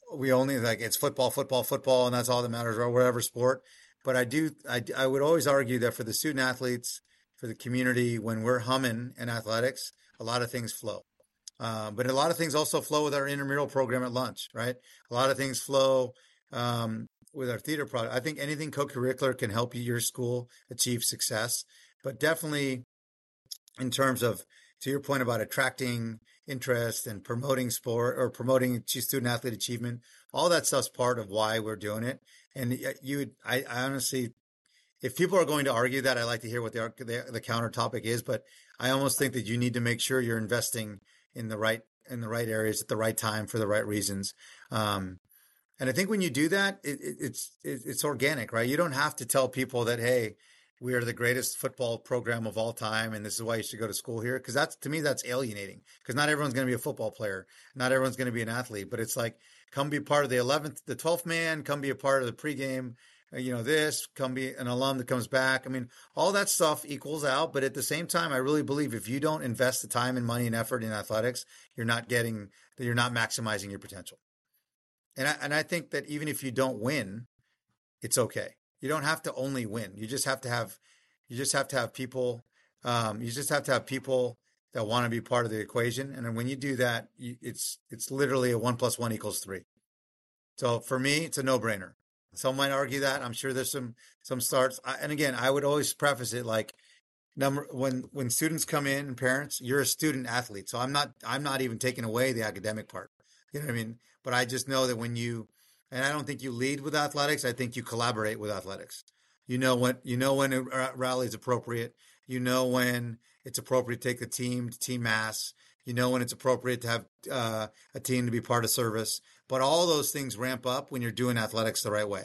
we only like it's football, football, football, and that's all that matters, or whatever sport. But I do, I, I would always argue that for the student athletes, for the community, when we're humming in athletics, a lot of things flow. Uh, but a lot of things also flow with our intramural program at lunch, right? A lot of things flow um, with our theater product. I think anything co-curricular can help you, your school achieve success, but definitely in terms of, to your point about attracting interest and promoting sport or promoting student athlete achievement, all that stuff's part of why we're doing it. And you, would, I, I honestly, if people are going to argue that, I like to hear what the, the the counter topic is. But I almost think that you need to make sure you're investing in the right in the right areas at the right time for the right reasons. Um, and I think when you do that, it, it, it's it, it's organic, right? You don't have to tell people that, hey, we are the greatest football program of all time, and this is why you should go to school here. Because that's, to me, that's alienating. Because not everyone's going to be a football player, not everyone's going to be an athlete. But it's like, come be part of the eleventh, the twelfth man, come be a part of the pregame. You know, this, come be an alum that comes back. I mean, all that stuff equals out. But at the same time, I really believe if you don't invest the time and money and effort in athletics, you're not getting, you're not maximizing your potential. And I, and I think that even if you don't win, it's okay. You don't have to only win. You just have to have, you just have to have people, um, you just have to have people that want to be part of the equation. And then when you do that, you, it's, it's literally a one plus one equals three. So for me, it's a no brainer. Some might argue that. I'm sure there's some some starts. I, and again, I would always preface it like, number when when students come in and parents, you're a student athlete. So I'm not I'm not even taking away the academic part. You know what I mean? But I just know that when you, and I don't think you lead with athletics. I think you collaborate with athletics. You know what you know when a rally is appropriate. You know when it's appropriate to take the team to team mass. You know when it's appropriate to have uh, a team to be part of service. But all those things ramp up when you're doing athletics the right way.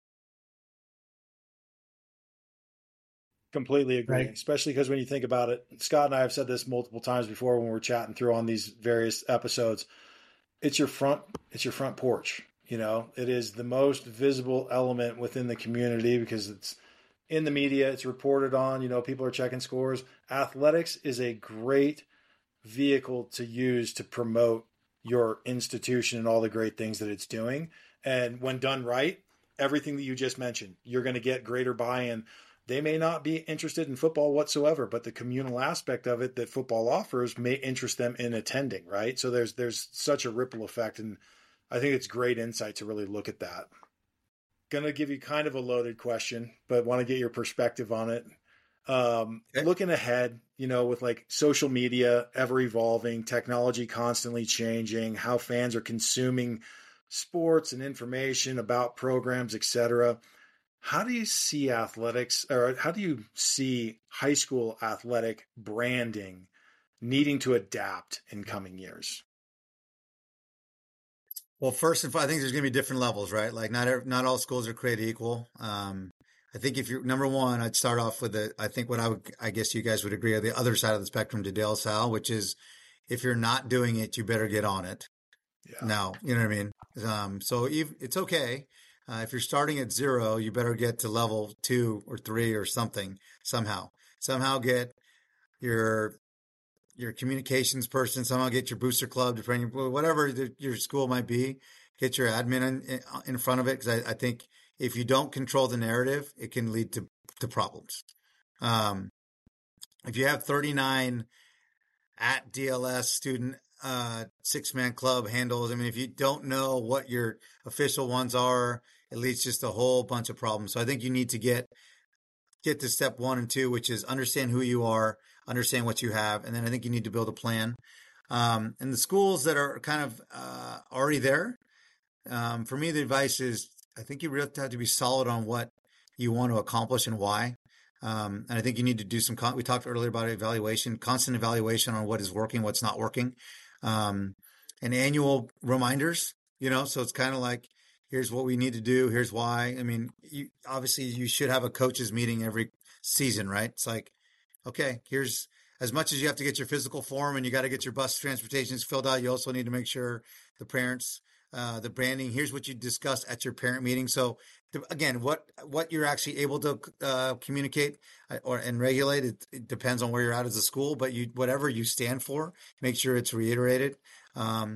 Completely agree, Right. especially because when you think about it, Scott and I have said this multiple times before when we're chatting through on these various episodes. It's your front, it's your front porch. You know, it is the most visible element within the community because it's in the media, it's reported on, you know, people are checking scores. Athletics is a great vehicle to use to promote your institution and all the great things that it's doing. And when done right, everything that you just mentioned, you're going to get greater buy-in. They may not be interested in football whatsoever, but the communal aspect of it that football offers may interest them in attending, right? So there's there's such a ripple effect, and I think it's great insight to really look at that. Going to give you kind of a loaded question, but want to get your perspective on it. Um, okay. Looking ahead, you know, with like social media ever evolving, technology constantly changing, how fans are consuming sports and information about programs, et cetera. How do you see athletics, or how do you see high school athletic branding needing to adapt in coming years? Well, first, I think there's going to be different levels, right? Like not not all schools are created equal. Um, I think if you're number one, I'd start off with the, I think what I would, I guess you guys would agree on the other side of the spectrum to Dale Sal, which is if you're not doing it, you better get on it. Yeah. Now, you know what I mean? Um, so if, it's okay. Uh, if you're starting at zero, you better get to level two or three or something somehow, somehow get your, your communications person, somehow get your booster club to bring whatever the, your school might be, get your admin in, in front of it. Cause I, I think, if you don't control the narrative, it can lead to, to problems. Um, if you have thirty-nine at D L S student uh, six-man club handles, I mean, if you don't know what your official ones are, it leads just a whole bunch of problems. So I think you need to get get to step one and two, which is understand who you are, understand what you have, and then I think you need to build a plan. Um, and the schools that are kind of uh, already there, um, for me, the advice is, I think you really have to be solid on what you want to accomplish and why. Um, and I think you need to do some, con- we talked earlier about evaluation, constant evaluation on what is working, what's not working, um, and annual reminders, you know, so it's kind of like, here's what we need to do. Here's why. I mean, you, obviously you should have a coaches meeting every season, right? It's like, okay, here's as much as you have to get your physical form and you got to get your bus transportations filled out. You also need to make sure the parents, Uh, the branding, here's what you discussed at your parent meeting. So th- again, what, what you're actually able to uh, communicate or and regulate, it, it depends on where you're at as a school, but you, whatever you stand for, make sure it's reiterated. Um,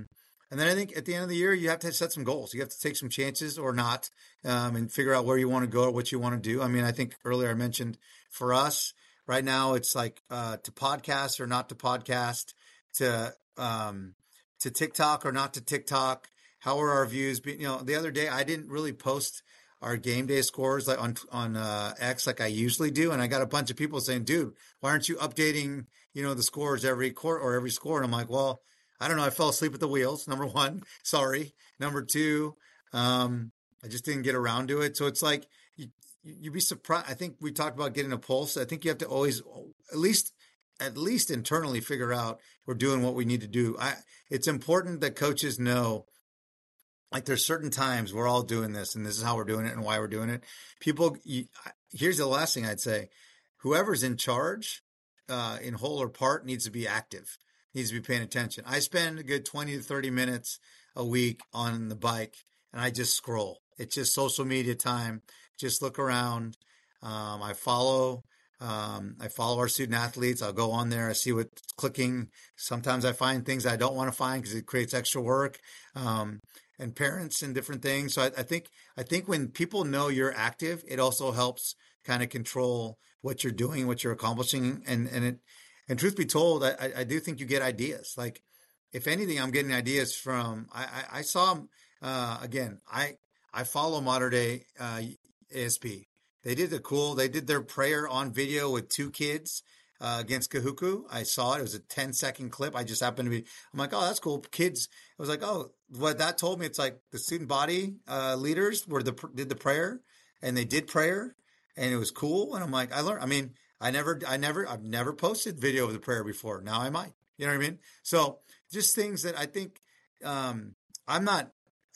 And then I think at the end of the year, you have to set some goals. You have to take some chances or not, um, and figure out where you want to go or what you want to do. I mean, I think earlier I mentioned for us right now, it's like uh, to podcast or not to podcast, to um, to TikTok or not to TikTok. How are our views? Be, you know, the other day I didn't really post our game day scores like on on uh, X like I usually do, and I got a bunch of people saying, "Dude, why aren't you updating, you know, the scores every quarter or every score?" And I'm like, "Well, I don't know. I fell asleep at the wheels. Number one, sorry. Number two, um, I just didn't get around to it. So it's like you, you'd be surprised. I think we talked about getting a pulse. I think you have to always, at least, at least internally, figure out we're doing what we need to do. I. It's important that coaches know. Like there's certain times we're all doing this, and this is how we're doing it and why we're doing it. People, you, here's the last thing I'd say: whoever's in charge, uh, in whole or part, needs to be active. Needs to be paying attention. I spend a good twenty to thirty minutes a week on the bike, and I just scroll. It's just social media time. Just look around. Um, I follow. Um, I follow our student athletes. I'll go on there. I see what's clicking. Sometimes I find things I don't want to find because it creates extra work. Um, and parents and different things. So I, I think I think when people know you're active, it also helps kind of control what you're doing, what you're accomplishing, and and it. And truth be told, I, I do think you get ideas. Like, if anything, I'm getting ideas from. I I, I saw uh, again. I I follow Modern Day uh, A S P. They did the cool. They did their prayer on video with two kids uh, against Kahuku. I saw it. It was a ten second clip. I just happened to be. I'm like, oh, that's cool. Kids. I was like, oh, what that told me. It's like the student body uh, leaders were the did the prayer, and they did prayer, and it was cool. And I'm like, I learned. I mean. I never, I never, I've never posted video of the prayer before. Now I might, you know what I mean? So just things that I think, um, I'm not,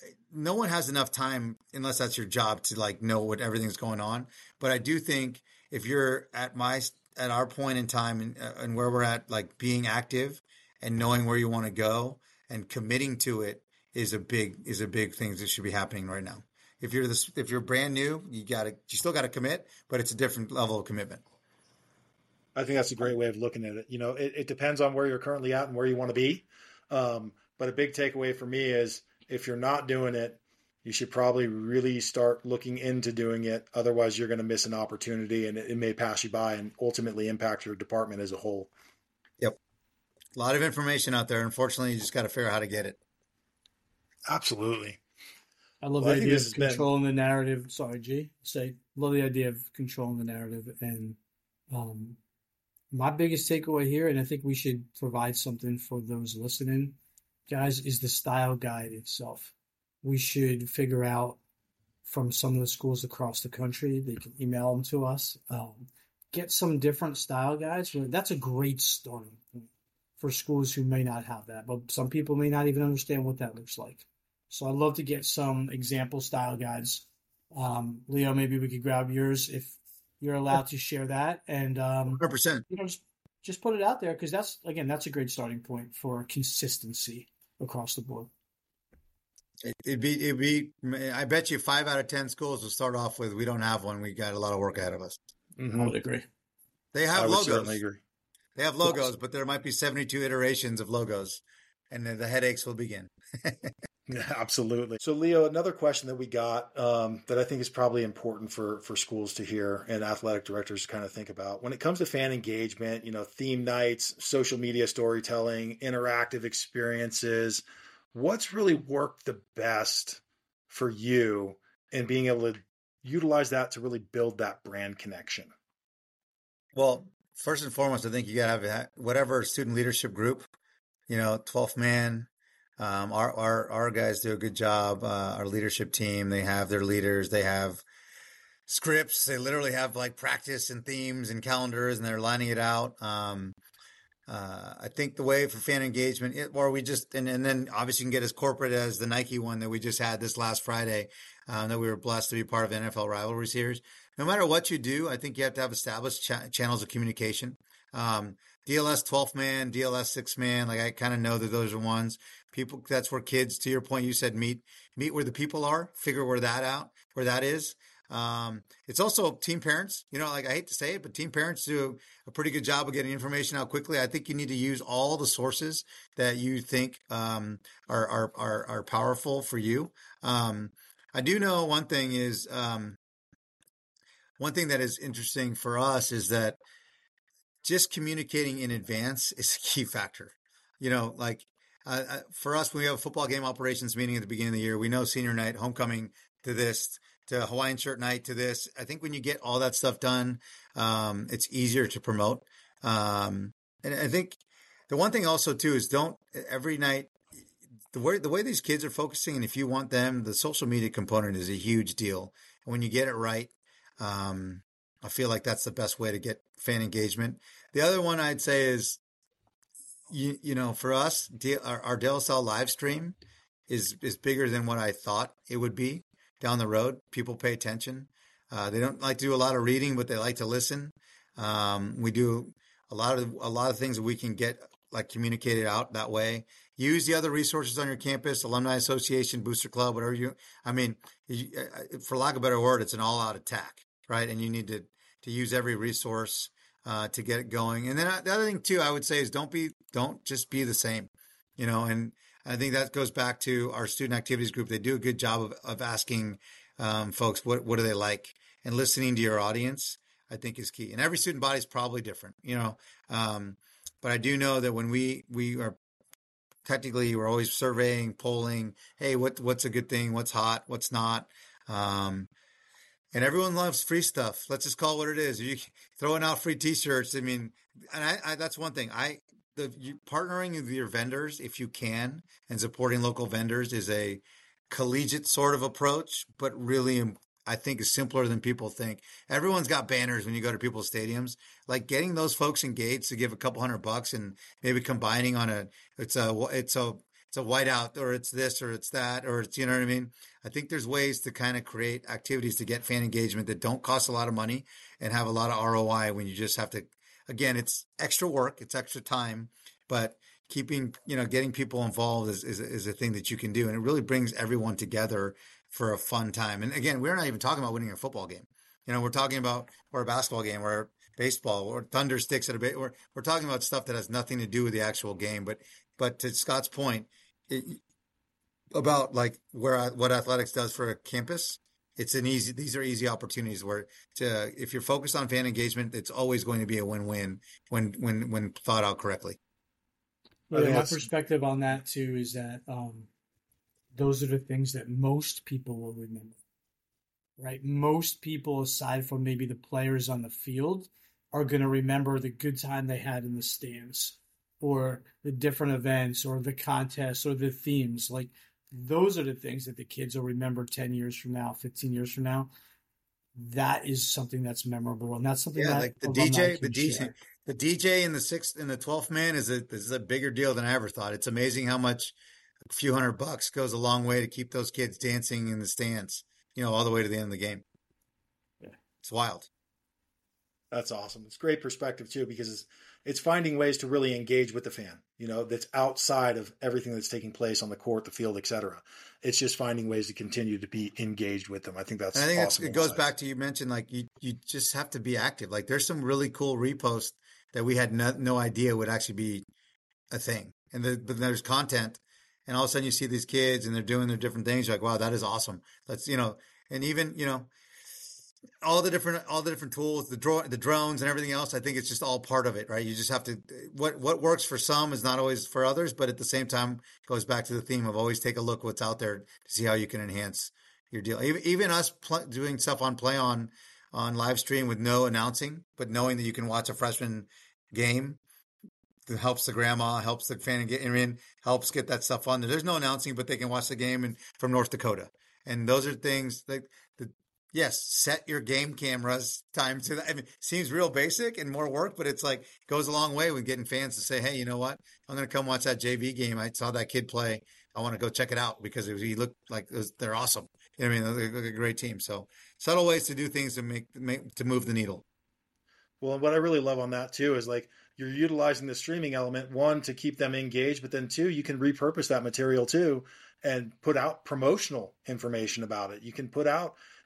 no one has enough time unless that's your job to like know what everything's going on. But I do think if you're at my, at our point in time and, uh, and where we're at, like being active and knowing where you want to go and committing to it is a big, is a big thing that should be happening right now. If you're this, if you're brand new, you gotta, you still got to commit, but it's a different level of commitment. I think that's a great way of looking at it. You know, it, it depends on where you're currently at and where you want to be. Um, but a big takeaway for me is if you're not doing it, you should probably really start looking into doing it. Otherwise, you're going to miss an opportunity and it, it may pass you by and ultimately impact your department as a whole. Yep. A lot of information out there. Unfortunately, you just got to figure out how to get it. Absolutely. I love well, the I idea of controlling been... the narrative. Sorry, G. Say, love the idea of controlling the narrative and, um, my biggest takeaway here, and I think we should provide something for those listening, guys, is the style guide itself. We should figure out from some of the schools across the country, they can email them to us, um, get some different style guides. That's a great starting point for schools who may not have that, but some people may not even understand what that looks like. So I'd love to get some example style guides. Um, Leo, maybe we could grab yours if you're allowed to share that, and um, one hundred percent. You know, just, just put it out there because that's again that's a great starting point for consistency across the board. It, it'd be it'd be. I bet you five out of ten schools will start off with we don't have one. We got a lot of work ahead of us. Mm-hmm. I would agree. They have I would logos. Certainly agree. They have logos, but there might be seventy-two iterations of logos, and the headaches will begin. Yeah, absolutely. So, Leo, another question that we got um, that I think is probably important for for schools to hear and athletic directors to kind of think about when it comes to fan engagement, you know, theme nights, social media storytelling, interactive experiences. What's really worked the best for you in being able to utilize that to really build that brand connection? Well, first and foremost, I think you got to have whatever student leadership group, you know, twelfth man. Um, our, our, our guys do a good job. Uh, our leadership team, they have their leaders, they have scripts. They literally have like practice and themes and calendars and they're lining it out. Um, uh, I think the way for fan engagement, it, or we just, and, and then obviously you can get as corporate as the Nike one that we just had this last Friday, uh, that we were blessed to be part of the N F L Rivalry Series. No matter what you do, I think you have to have established cha- channels of communication. Um, D L S twelfth man, D L S sixth man. Like I kind of know that those are ones people, that's where kids, to your point, you said meet, meet where the people are, figure where that out, where that is. Um, it's also team parents, you know, like I hate to say it, but team parents do a pretty good job of getting information out quickly. I think you need to use all the sources that you think, um, are, are, are, are powerful for you. Um, I do know one thing is, um, one thing that is interesting for us is that just communicating in advance is a key factor. You know, like uh, uh, for us, when we have a football game operations meeting at the beginning of the year, we know senior night, homecoming to this, to Hawaiian shirt night to this. I think when you get all that stuff done, um, it's easier to promote. Um, and I think the one thing also too is don't every night, the way, the way these kids are focusing, and if you want them, the social media component is a huge deal. And when you get it right, um, I feel like that's the best way to get fan engagement. The other one I'd say is, you, you know, for us, our, our De La Salle live stream is, is bigger than what I thought it would be down the road. People pay attention. Uh, they don't like to do a lot of reading, but they like to listen. Um, we do a lot of, a lot of things that we can get like communicated out that way. Use the other resources on your campus, Alumni Association, Booster Club, whatever you, I mean, for lack of a better word, it's an all out attack, right? And you need to, to use every resource, uh, to get it going. And then the other thing too, I would say is don't be, don't just be the same, you know, and I think that goes back to our student activities group. They do a good job of, of asking, um, folks, what, what do they like, and listening to your audience, I think is key. And every student body is probably different, you know, um, but I do know that when we, we are technically, we're always surveying, polling, hey, what, what's a good thing? What's hot? What's not? Um, and everyone loves free stuff. Let's just call it what it is. You throwing out free t-shirts. I mean, and I, I that's one thing I, the you, partnering with your vendors, if you can, and supporting local vendors is a collegiate sort of approach, but really, I think is simpler than people think. Everyone's got banners when you go to people's stadiums. Like getting those folks engaged to give a couple hundred bucks and maybe combining on a, it's a, it's a, it's a whiteout, or it's this, or it's that, or it's, you know what I mean? I think there's ways to kind of create activities to get fan engagement that don't cost a lot of money and have a lot of R O I when you just have to, again, it's extra work, it's extra time, but keeping, you know, getting people involved is, is, is a thing that you can do. And it really brings everyone together for a fun time. And again, we're not even talking about winning a football game. You know, we're talking about, or a basketball game, or baseball, or thunder sticks at a bit. We're, we're talking about stuff that has nothing to do with the actual game. But, but to Scott's point, it, about like where, what athletics does for a campus, it's an easy, these are easy opportunities where to, if you're focused on fan engagement, it's always going to be a win-win when, when, when thought out correctly. Yeah, my perspective on that too is that, um, those are the things that most people will remember, right? Most people, aside from maybe the players on the field, are going to remember the good time they had in the stands, or the different events, or the contests, or the themes. Like, those are the things that the kids will remember ten years from now, fifteen years from now. That is something that's memorable, and that's something yeah, that like the D J, the D J, the D J in the sixth and the twelfth man is a is a bigger deal than I ever thought. It's amazing how much a few hundred bucks goes a long way to keep those kids dancing in the stands, you know, all the way to the end of the game. Yeah. It's wild. That's awesome. It's great perspective too, because it's, it's finding ways to really engage with the fan, you know, that's outside of everything that's taking place on the court, the field, et cetera. It's just finding ways to continue to be engaged with them. I think that's, and I think awesome. It goes back to, you mentioned, like, you, you just have to be active. Like, there's some really cool reposts that we had no, no idea would actually be a thing. And the, but there's content, and all of a sudden you see these kids and they're doing their different things. You're like, wow, that is awesome. Let's, you know, and even, you know, all the different, all the different tools, the dro- the drones and everything else. I think it's just all part of it, right? You just have to, what, what works for some is not always for others, but at the same time goes back to the theme of always take a look what's out there to see how you can enhance your deal. Even, even us pl- doing stuff on Play on, on live stream with no announcing, but knowing that you can watch a freshman game, that helps the grandma, helps the fan get in, helps get that stuff on there. There's no announcing, but they can watch the game and from North Dakota. And those are things like the, yes, set your game cameras time to that. I mean, seems real basic and more work, but it's like, goes a long way with getting fans to say, hey, you know what? I'm going to come watch that J V game. I saw that kid play. I want to go check it out because it was, he looked like it was, they're awesome. You know what I mean? They're a great team. So subtle ways to do things to make, make to move the needle. Well, what I really love on that too is like you're utilizing the streaming element, one, to keep them engaged, but then two, you can repurpose that material too and put out promotional information about it. You can put out,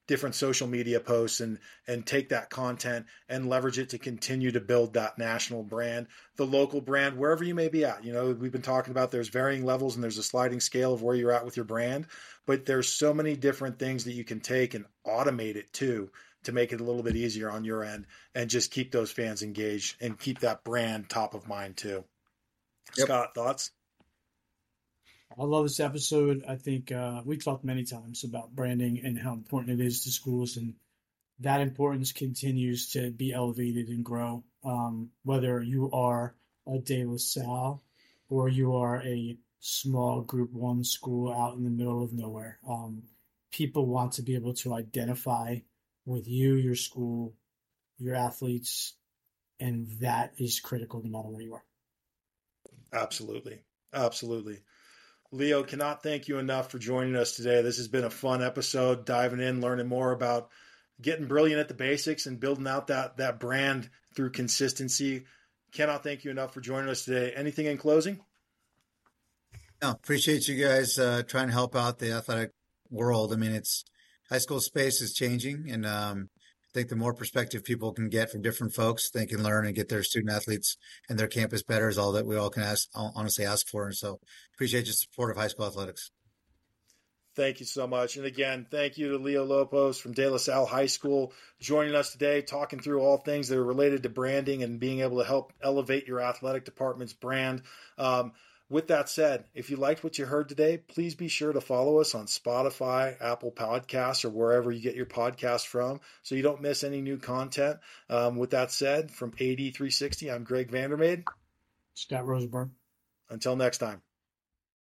different social media posts and and take that content and leverage it to continue to build that national brand, the local brand, wherever you may be at. You know, we've been talking about there's varying levels and there's a sliding scale of where you're at with your brand, but there's so many different things that you can take and automate it too to make it a little bit easier on your end and just keep those fans engaged and keep that brand top of mind too. Yep. Scott, thoughts? I love this episode. I think uh, we talked many times about branding and how important it is to schools, and that importance continues to be elevated and grow. Um, whether you are a De La Salle or you are a small Group One school out in the middle of nowhere, um, people want to be able to identify with you, your school, your athletes, and that is critical no matter where you are. Absolutely. Absolutely. Leo, cannot thank you enough for joining us today. This has been a fun episode, diving in, learning more about getting brilliant at the basics and building out that, that brand through consistency. Cannot thank you enough for joining us today. Anything in closing? No, appreciate you guys uh, trying to help out the athletic world. I mean, it's high school space is changing, and um, I think the more perspective people can get from different folks, they can learn and get their student athletes and their campus better is all that we all can ask, honestly ask for. And so appreciate your support of high school athletics. Thank you so much. And again, thank you to Leo Lopos from De La Salle High School joining us today, talking through all things that are related to branding and being able to help elevate your athletic department's brand. Um, With that said, if you liked what you heard today, please be sure to follow us on Spotify, Apple Podcasts, or wherever you get your podcast from so you don't miss any new content. Um, with that said, from A D three sixty, I'm Greg Vandermeer. Scott Rosenberg. Until next time.